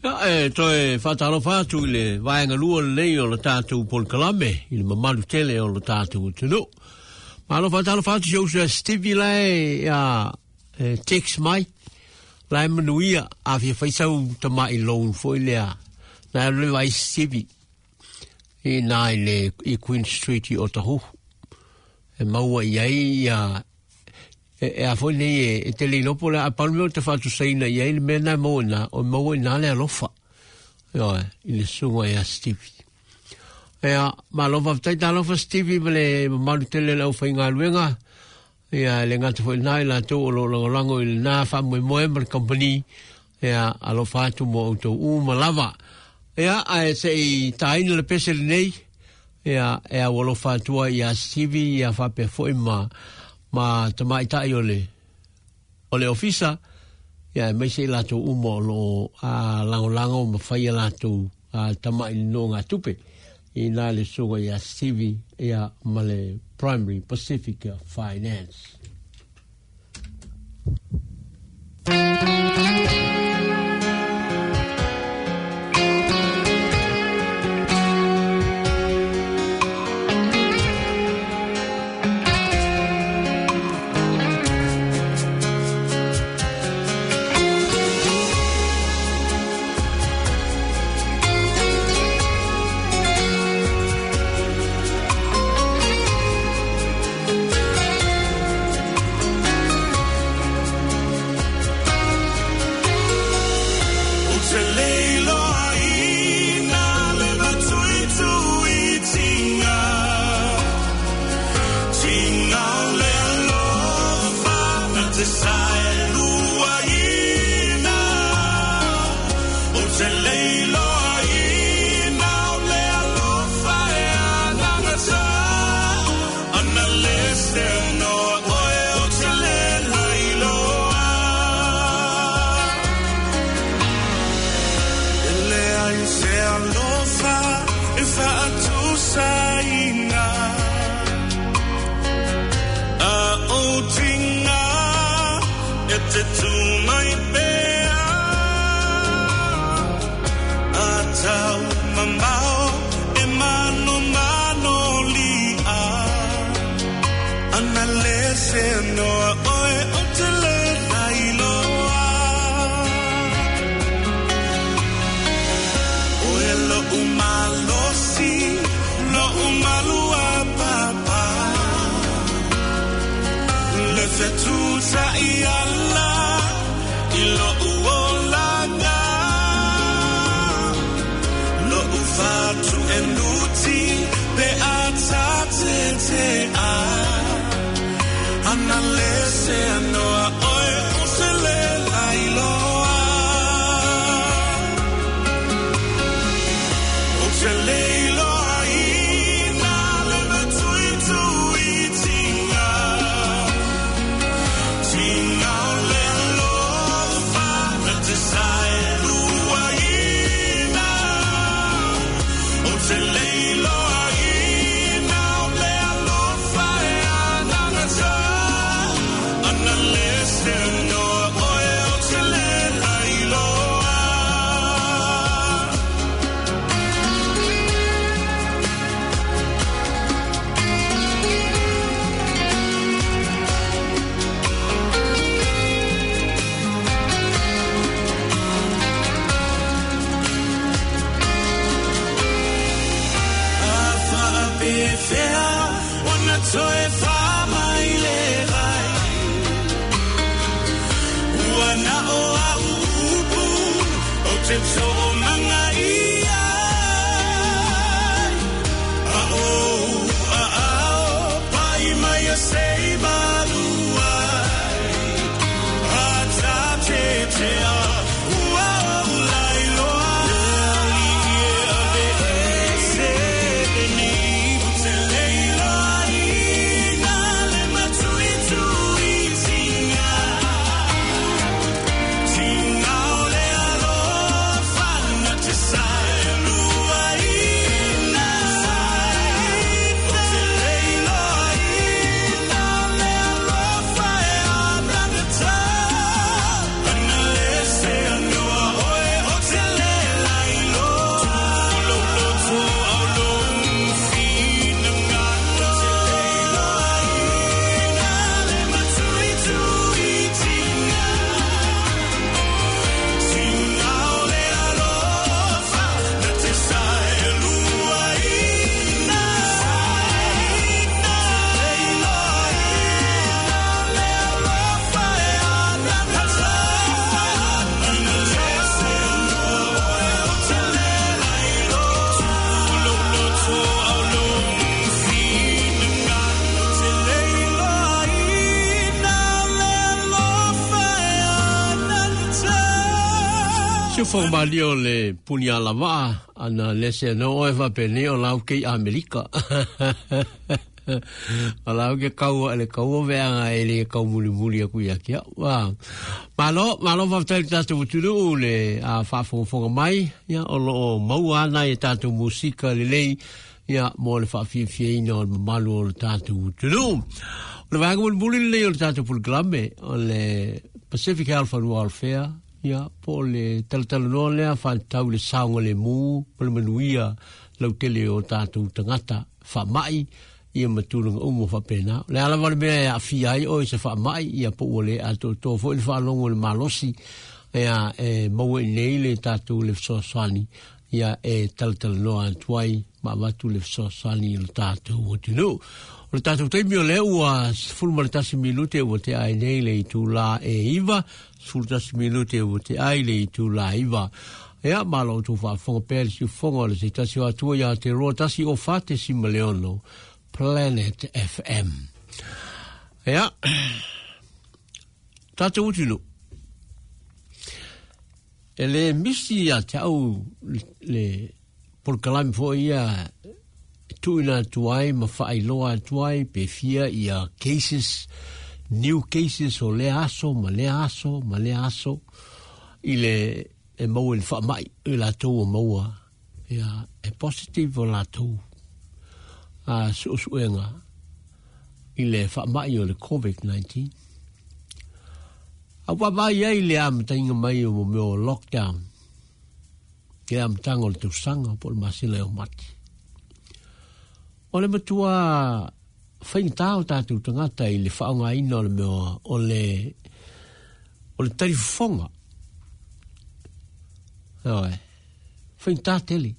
Toe whataro whātu le vaenga lua lei o le tātou Paul Kalame, i le mamalu tele o le tātou tunu. Malo whataro whātu si ausa Stevie lai text mai, lai manuia a fia whaisau ta mai loan fo i lea. Nā le vai Stevie, i nai le i Queen Street i Otahu. E maua iai a foi nei e te lilopo le a palmeo te whātu saina i le mena moina o maua i nā le alofa. I le sunga e a Stevie. Ma lofa tai ta lofa Stevie le malu tele lau whai ngā luenga. Le ngata foi nai la tō o lo lango i le nā whamu e moe company. A lo whātu mo auto malava. A se i taina le pese le nei. E a walo whātua i a Stevie i a whape foi ma tamai tai ole ofisa mai se lato umo lo lango ma fai lato tamai no nga tupe i na le suga ya Stevie ya male Primary Pacific Finance. Se formalio le punia lava ana lese no eva peneo lau ke Amerika. Alau ke kau ele kau vea ele kau muli aku ya kia. Wa. Malo va tel tatu tulu le a fa fo mai ya o mau ana e tatu musika le ya mo le fa fi no malu tatu tulu. Le va go muli le tatu pul glamme le Pacific Health and Welfare ya po le tal le fa tau le saunga le mu po le manuia lau tele o tatu tangata fa mai ia matulunga umo fa pena le ala vale me a fiai o se fa mai ia po ole a to fo le fa longo le malosi ia mo nei le tatu le so sani ia tal no antuai ma vatu le so sani le tatu o tino le tatu te mio le ua fulmaltasi minute o te ai nei le tu la iva fulmaltasi minute o te ai le tu la iva ia malo tu fa fo per si fo le tasi o tu ia te rotasi o fate si maleono Planet FM. Ja. Tata utilo. Ele misi ya tau le por kalam fo ia tuina tuai ma fai loa tuai pe fia ia cases new cases o le aso ile mo il fa mai la tu mo ia positive o la tu a suenga ile fa mai o le COVID-19 a wa ia ile am tinga mai o me lockdown ke am tango le sanga por masile o mati o le matua faintao tatu tangata ile fa nga ino le me o le telefonga faintateli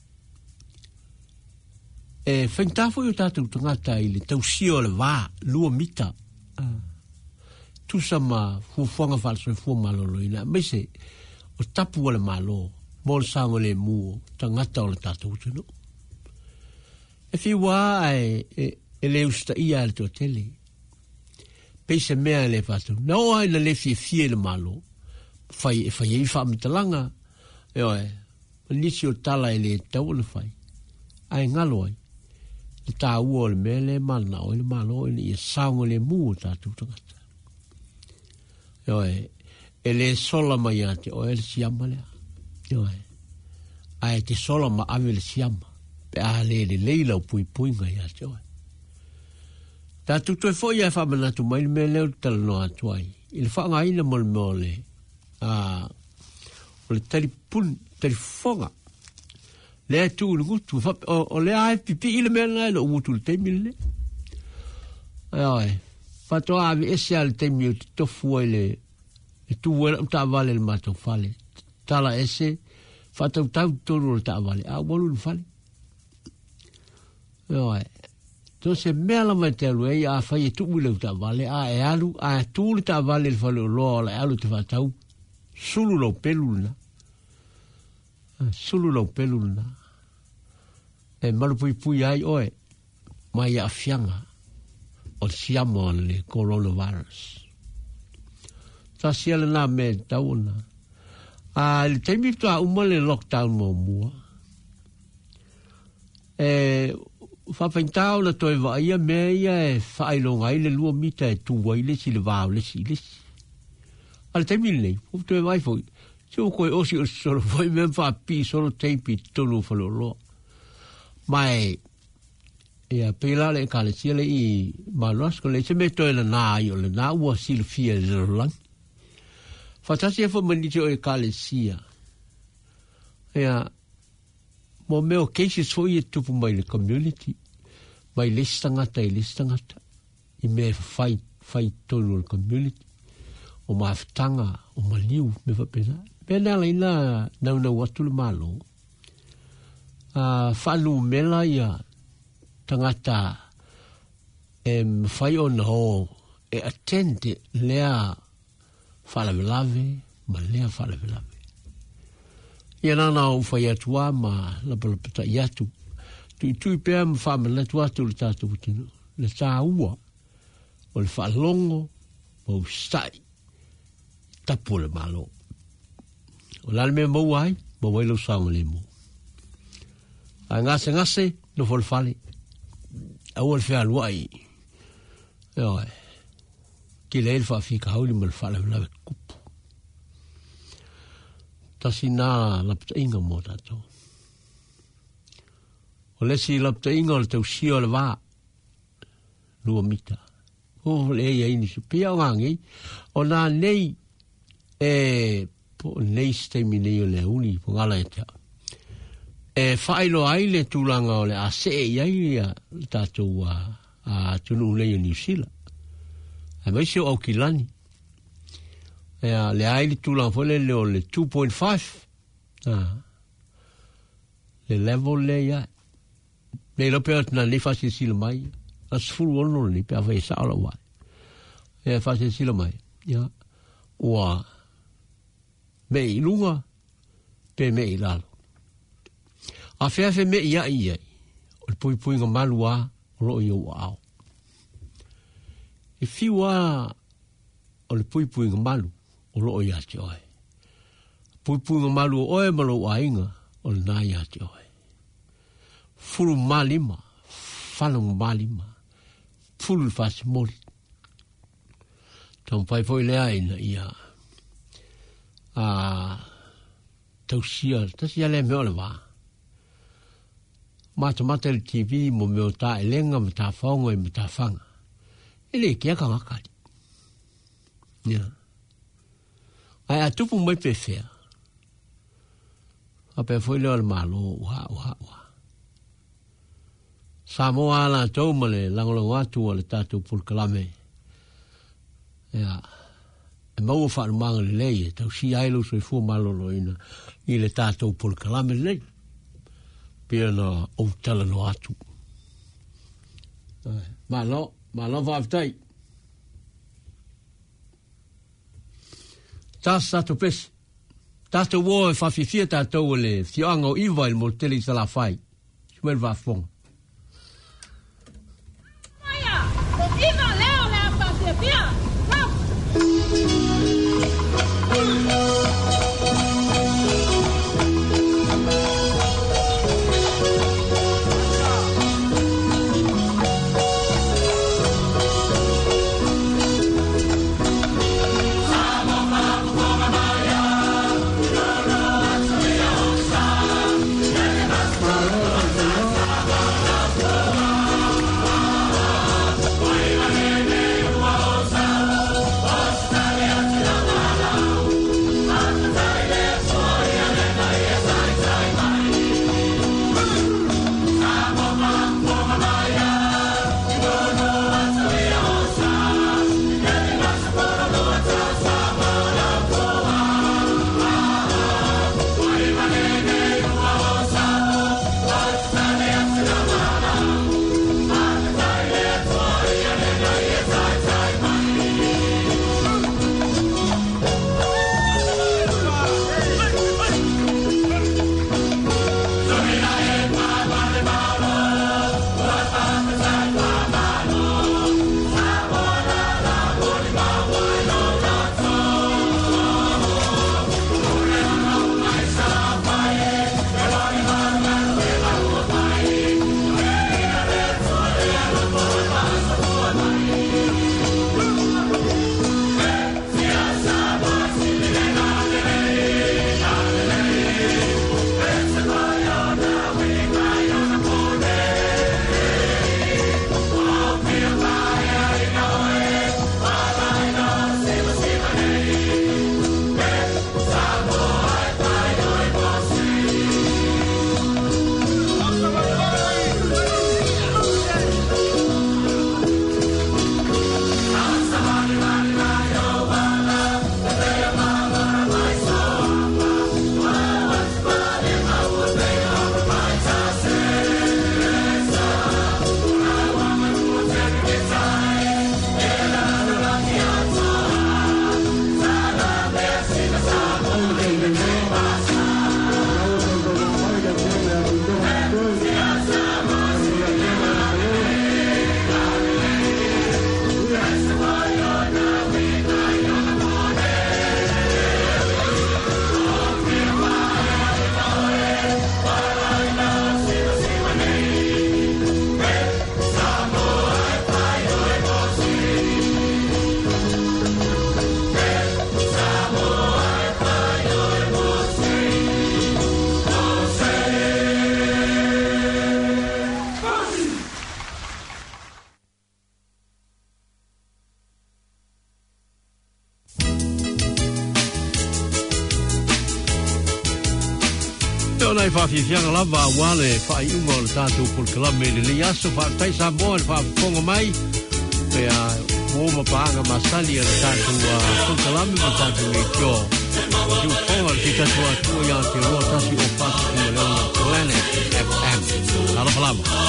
faintafo yo tatu tangata ile tausio le va lua mita tu sama fuanga falso fu malolo ina mese o tapu le malo mol sango le mu tangata o le tatu no fi wa ele usta ia le toteli pese mea le fatu no ai le fi le malo fai fa mitalanga nisio tala ele tau le fai ai ngaloi ta uol mele mana o le malo le sango le mu tatu tangata ele sola mai ate o ele siama le ai te sola ma ave le siama pe a le leila o pui ngai ate tatu to fo ia fa mana tu mai mele tal no atuai il fa ngai le mole o le telefonga le tu ngutu fa o le ai pipi ile mena le ngutu le temile ai fa to ave esial temio to fuele e tu ta vale il mato fale tala ese fa to tolu ta vale a bolu fale ai to se mela metelo e a fa e tu le ta vale a e alu a tu ta vale il fale lo la alu te fa tau sulu lo peluna e malupui ai oe mai a fianga o siamo le coronavirus ta siele na me tauna le temi ta umale lockdown mo mua fa pentao la toi va ia me ia fa ilo ngai le lua mita tu wai le si le va le si al temi le fu tu vai foi se o coi osi solo foi me fa pi solo tempi tolu fa lo mai ia pela le kale sile I malos ko le se meto le na io le na wa sil fie le lang fatasi fo manito e kale sia ia mo meo cases fo I tu mai le community mai listangata I me fai tolu le community o maftanga o maliu me fa pena ina na watu le malo falu mela ia tangata fai on ho e attende lea falavelave ma lea falavelave ia nana o fai atua ma la palapata iatu tu pea ma fa ma letu atu le tatu utino le tā ua o le falongo o stai tapu le malo la me mo wai mo wai lo sa mo le mo a ngase no fol fale a wol fe al wai yo ki le fa fi ka holi mo fale la kupu tasina la inga mo tato o le si la inga o te usio le va lua mita o le ia ini su pia wangi o na nei po nei stemi nei o le uni po ngala eta whaelo aile tūlanga o le a se iai tātou a tunu nei o New Zealand a maisi o au kilani le aile tūlanga fole le o le 2.5 le level le ia le lo peo tana le fasi sila mai a sfuru ono ni pe a vai sa ala wai fasi sila mai ia ua me i lunga pe me i lalo a fe me ia o le pui nga malua o lo i o au e fiwa o le pui nga malu o lo i ati oe pui nga malu o e malo a inga o le nai ati oe fulu malima falong malima fulu fasi moli tau pai foi lea ina ia tausia tasia le meo le waa mata le TV mo meo ta elenga me ta faunga me ta fanga ele kia ka ngakari ia ai atupu mai pe fea a pe foi le malo wa Samoa la tau male langolo watu le tatu pul kalame ia e mau fa manga le lei tau si ailo so fu malo loina i le tatu pul kalame le pia na o tala no atu malo va tai tasa to pes tatu wo fa fifia tatu le fiango iva il morteli sala fai swel va fong ona I whawhiwhianga lava wale whai unga o le tātou Pulkalame le li aso whaatai sa moa le whaafonga mai pea mōma paanga masali le tātou Pulkalame ma tātou e kio tu whonga le tātou atua ia te roa tasi o pātu kuma leona Planet FM Alawhalama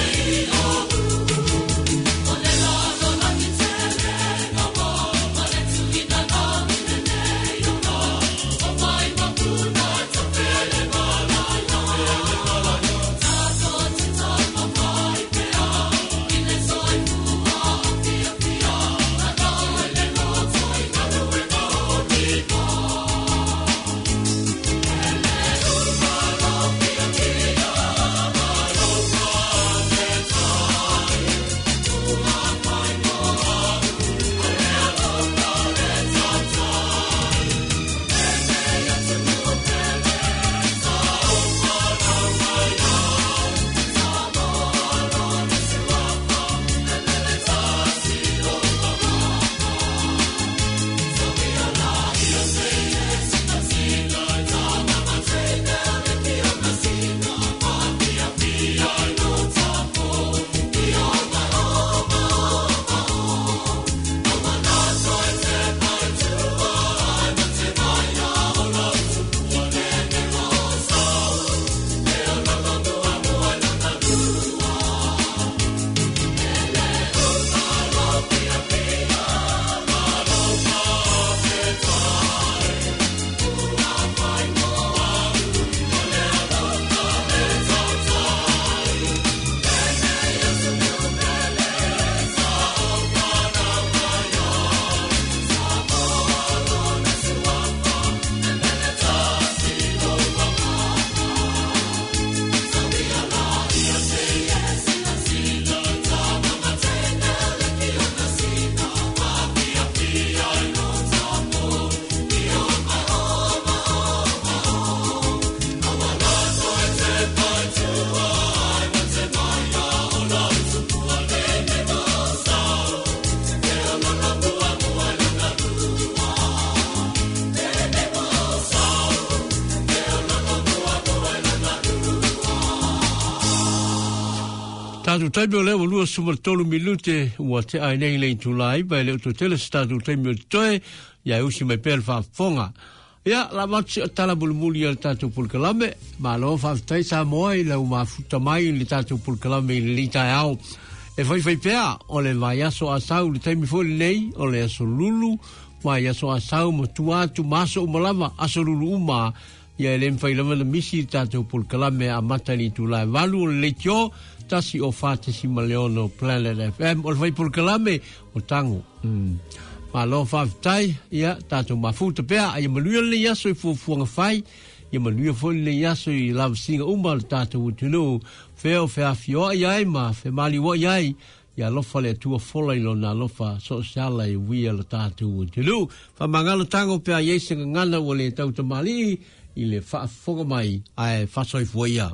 Tātou taimio leo lua sumatolu minute ua te ai nei lei tulai bai leo to tele tātou taimio toe ia usi mai pēr whaafonga. Ia, la matsi o tala bulumuli al tātou Pulkalame, ma lo whaafitai sa moa I lau mafuta mai li tātou Pulkalame li tai au. E whai pēa, o le vai aso asau li taimi foli nei, o le aso lulu, vai aso asau mo tuatu maso umalama, aso lulu uma, ia le mwhai lama na misi tātou Pulkalame a matani tulai walu o le tio, tasi o fate si maleono Planet FM o vai Pulkalame o tango ma lo fatai ia tato mafuta pea ia maluia le yaso I fuafuanga fai ia maluia foi le yaso I lava singa uma le tato utunu feo fea fio ai ma fe mali wo ai ia lofa le tua fola I lona lofa sosiala I wia le tato utunu fa mangalo tango pea yese ngana o le tau tamali I le whaafonga mai ai fasoi fuia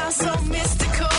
sound so mystical.